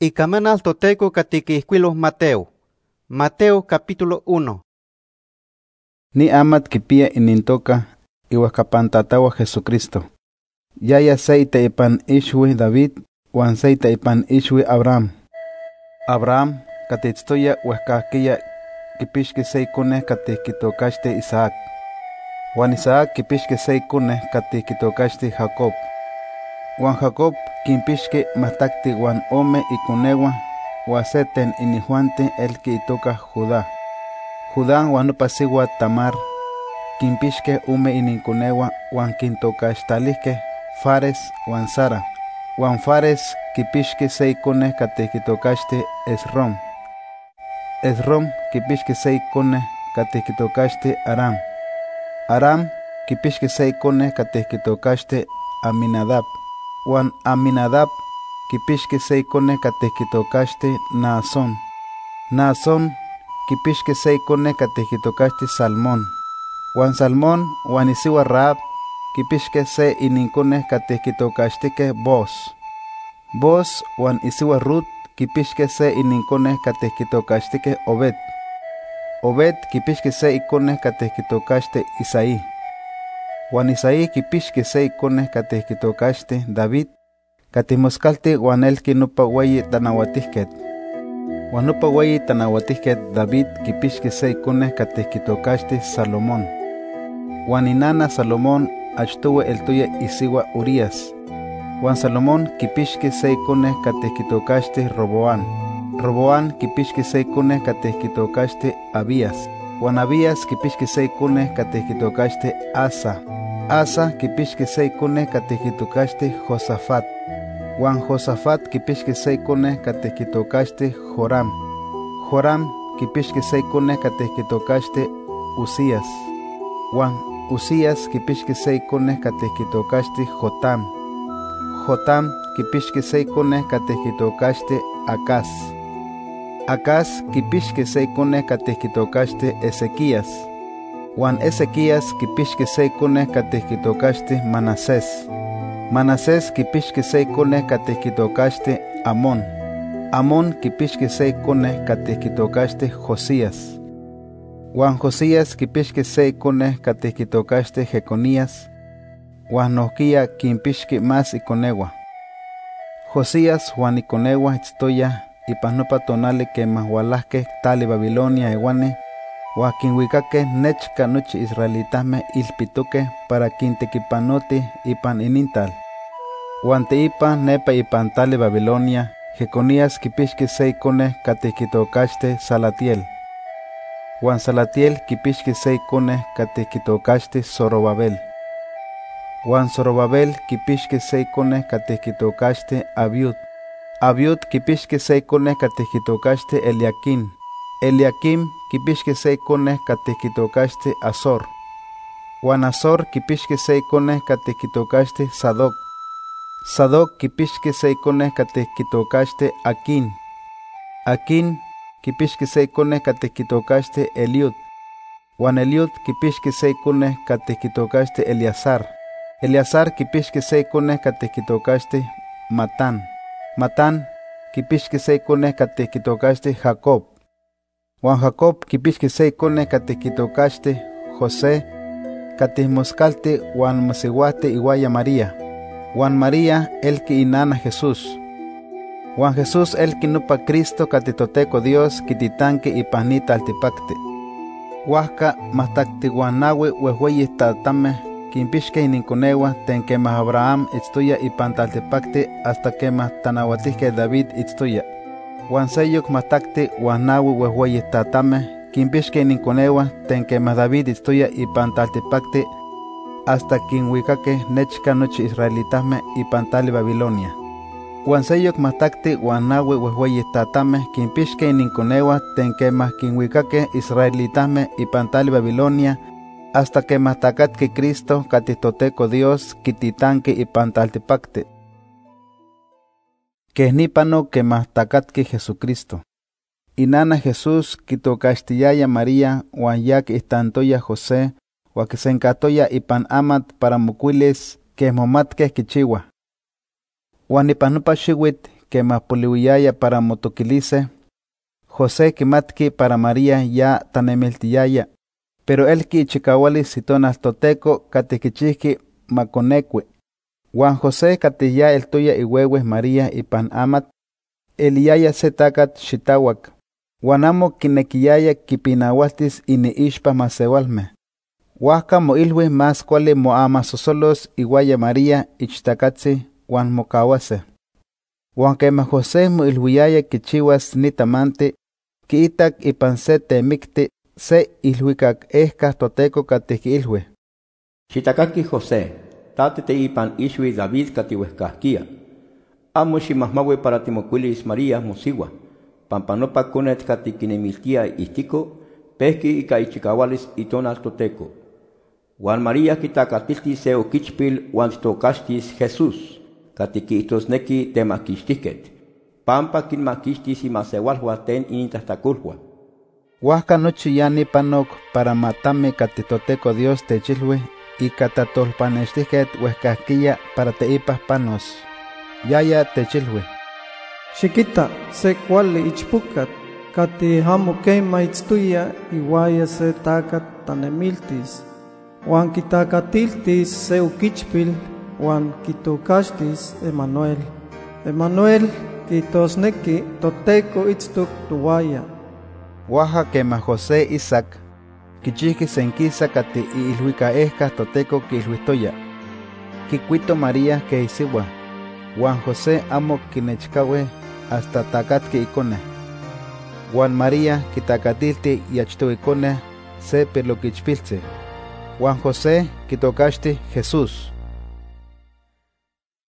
Ikamanal toteco catequihcuilos Mateo capítulo 1. Ni amat kipia inintoka iwakapantatahua Jesucristo. Yaya seite ipan ishwi David, wan seite ipan ishwi Abraham. Abraham katitztoya wehkahkiya kipixki se ikoneh katih kitokaxti Isaac. Wan Isaac kipixki se ikoneh katih kitokaxti Jacob. Wan Jacob kinpixki mahtakti wan ome ikonewa, wan seten inihuante elki itoka Judá. Judá wan nopa siwa Tamar kinpixke ome ininkonewa wan kintokaxtalihke Fares wan Zara. Wan Fares kipixki se ikoneh katih kitokaxti Esrom. Esrom kipixki se ikoneh katih kitokaxti Aram. Aram kipixki se ikoneh katih kitokaxti Aminadab. Wan Aminadab kipixki se ikoneh katih kitokaxti Naasón. Naasón kipixki se ikoneh katih kitokaxti Salmón. Wan Salmón wan isiwa Rahab kipixke se ininkoneh katih kitokaxtike Booz. Booz wan isiwa Rut kipixke se ininkoneh katih kitokaxtike Obed. Obed kipixki se ikoneh katih kitokaxti Isaí. Wan Isaí kipixki se ikoneh katih kitokaxti David, katih moskalti wan elki nopa weyi tanawatihket. Wan nopa weyi tanawatihket David kipixki se ikoneh katih kitokaxti Salomón. Wan inana Salomón achtowe eltoya isiwa Urías. Wan Salomón kipixki se ikoneh katih kitokaxti Roboán. Roboán kipixki se ikoneh katih kitokaxti Abías. Wan Abías kipixki se ikoneh katih kitokaxti Asa. Asa kipixki se ikoneh katih kitokaxti Josafat. Wan Josafat kipixki se ikoneh katih kitokaxti Joram. Joram kipixki se ikoneh katih kitokaxti Uzías. Wan Uzías kipixki se ikoneh katih kitokaxti Jotam. Jotam kipixki se ikoneh katih kitokaxti Acaz. Acaz kipixki se ikoneh katih kitokaxti Ezequías. Wan Ezequías kipixki se ikoneh katih kitokaxti Manasés. Manasés kipixki se ikoneh katih kitokaxti Amón. Amón kipixki se ikoneh katih kitokaxti Josías. Wan Josías kipixki se ikoneh katih kitokaxti Jeconías. Wan nohkiya kinpixki más ikonewa. Josías wan ikonewa itztoya ipan nopa tonali kemah walahkeh tali Babilonia ewaneh, wan kinwikakeh nechka nochi israelitahmeh ilpitokeh para kintekipanotih ipan inintal. Wan teipan nepa ipan tali Babilonia, Jeconías kipixki se ikoneh katih kitokaxti Salatiel. Wan Salatiel kipixki se ikoneh katih kitokaxti Zorobabel. Wan Zorobabel kipixki se ikoneh katih kitokaxti Abiud. Abiud kipixki se ikoneh katih kitokaxti Eliaquim. Eliaquim kipixki se ikoneh katih kitokaxti Azor. Wan Azor kipixki se ikoneh katih kitokaxti Sadoc. Sadoc kipixki se ikoneh katih kitokaxti Aquim. Aquim kipixki se ikoneh katih kitokaxti Eliud. Wan Eliud kipixki se ikoneh katih kitokaxti Eleazar. Eleazar kipixki se ikoneh katih kitokaxti Matán. Matán kipixki se ikoneh katih kitokaxti Jacob. Wan Jacob kipixki se ikoneh katih kitokaxti José, katih moskalti wan mosiuahti iuaya María. Wan María elki inana Jesús. Wan Jesús elki nopa Cristo katih Toteco Dios kititanki ipan ni taltipakti. Huajka mahtakti wan naui wehweyih tatameh kinpixkeh ininkonewa ten kemah Abraham itztoya ipan taltipakti hasta kemah tanawatihke David itztoya. Wan seyok mahtakti wan naui wehweyih tatameh kinpixkeh ininkonewa ten kemah David itztoya ipan taltipakti hasta kinwikakeh nechka nochi israelitahmeh ipan tali Babilonia. Wan seyok mahtakti wan naui wehweyih tatameh kinpixkeh ininkonewa ten kemah kinwikakeh israelitahmeh ipan tali Babilonia hasta kemah takatki Cristo katih Toteco Dios kititanki ipan taltipakti. Keh nipano kemah takatki Jesucristo. Inana Jesús kitokaxtiyaya María wan yak ihtantoya José, wan kisenkatoya ipan amat para mokuilis keh momatkeh kichiwah. Wan ipan nopa xiuitl quemapolihuiyaya para motoquilise, José quimatki para María ya tanemiltiyaya, pero él quichikawalis itonal toteco catiquichihki maconecue. Juan José catilla el tuya ihuehue María ipan amat, eliyaya se tacat xitawak, Juan amo quinequiyaya kipinahualtis ini ixpa masewalme. Huasca moilhui más cuali moamasosolos iguaya María ichtacatzi Juan mocawase. Juan quema José moilhuiyaya kichiwas nitamanti, kiitak ipan se temikti, se ilhuicac ehca toteco catiki ilhui. Xitacaqui José, tate ipan ixui David catihuescasquia. Amo ximahmahui para timocuilis María mosiwa, pampanopa conet catiquinemiltia istico, pesqui ica ichicahualis itonal toteco. Juan María quitacatilti se oquichpil Juan titocastis Jesús, catiquitosnequi temaquixtiquet, pampa quinmaquixtis imasewalhua ten inintahtaculhua. Huasca nochi yani panok para matame catitoteco Dios techilhui y catatolpanextiquet huescasquilla para teipas panos. Yaya techilhui. Chiquita, se cuali ichpucat, cati hamo queima itztuya iguaya se tacat tanemiltis. Juan quitacatiltis se uquichpil, Juan quitocastis Emanuel. Emanuel quitosnequi toteco itztuc tuwaya. Huaja quema José Isaac, quichihki senquisa cati ilhuica esca toteco quilhuitoya. Quicuito María que isiwa. Juan José amo quinechcawe hasta tacatque icone. Juan María quitacatilti yachto icone se peloquichpilce. Juan José quitocasti Jesús.